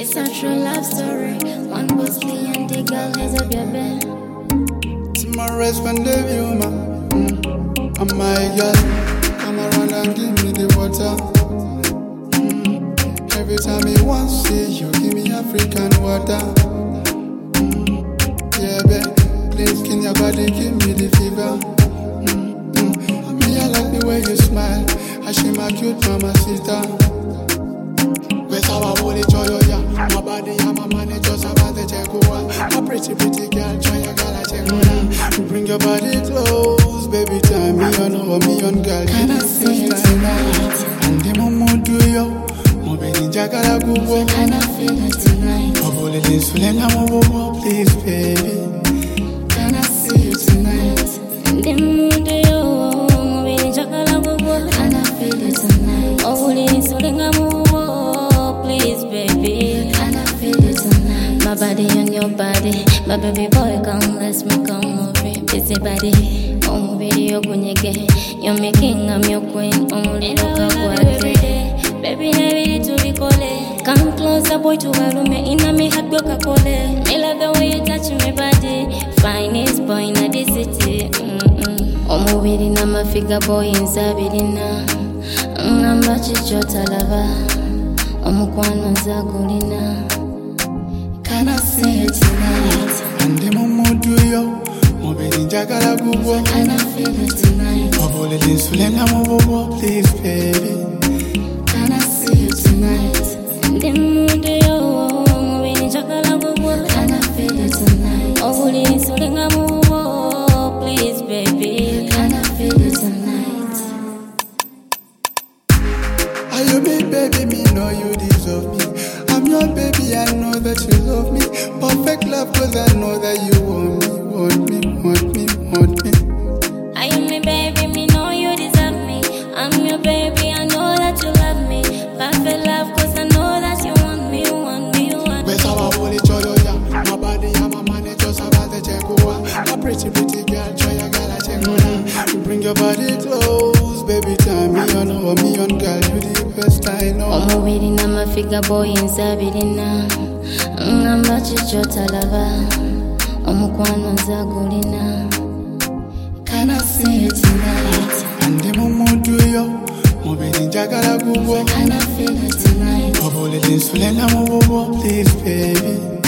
It's a true love story. One bossy and the girl has a baby. My respond the view, man. I'm my girl. Come around and give me the water. Every time you want to see you, give me African water. Yeah, babe. Please skin your body, give me the fever. Me, I like the way you smile. I see my cute mama sister. Where's our holy joy, yeah. My body, I'm a man, it's just about the check. A pretty girl, try your girl, I check. Bring your body close, baby, time me on over me on girl. Can I see it tonight? And the momo do yo, mo baby jagala gubo. Can I feel it tonight? Obole this feeling I'm over, please, baby. Can I see you tonight? The mood yo, baby jagala gubo. Can I feel it tonight? Obole this feeling I'm over, please, baby. Can I feel it tonight? My body on your body, my baby boy, come let's make a movie. Busy body, oh video bunyege. You're my king, I'm your queen. Oh little kakwate, baby heavy to be cole. Come closer, boy, to a room. In me hot block a cole. I love the way you touch my body. Finest boy in the city. Oh movie, I'm a figure boy in Sabina. I'm a chichota lover. I'm a zagulina. Can I see it tonight? And the momo do yo, mo baby jagala gubo. Can I feel it tonight? Obole this feeling I'm over, please, baby. Can I see you tonight? The mood yo, baby jagala gubo. Can I feel it tonight? Oh, this feeling I'm over, please, baby. Can I feel it tonight? Are you big baby, me know you deserve me. I'm your baby, I know that you love me. Perfect love, cause I know that you want me. I am my baby, me know you deserve me. I'm your baby, I know that you love me. Perfect love, cause I know that you want me, me. Where's our holy joy, yeah. My body, I'm a man, it's just about the check. A pretty girl, try your girl, I check. Bring your body close, baby, time me on over me on girl, you the best I know. I'm waiting, I'm a figure boy in Sabina. I'm a chichota lover. I'm a kwana zagulina. Can I see it tonight? And the momo do yo, mo baby jagala gubo. Can I feel it tonight? Obole this feeling I'm over, please, baby.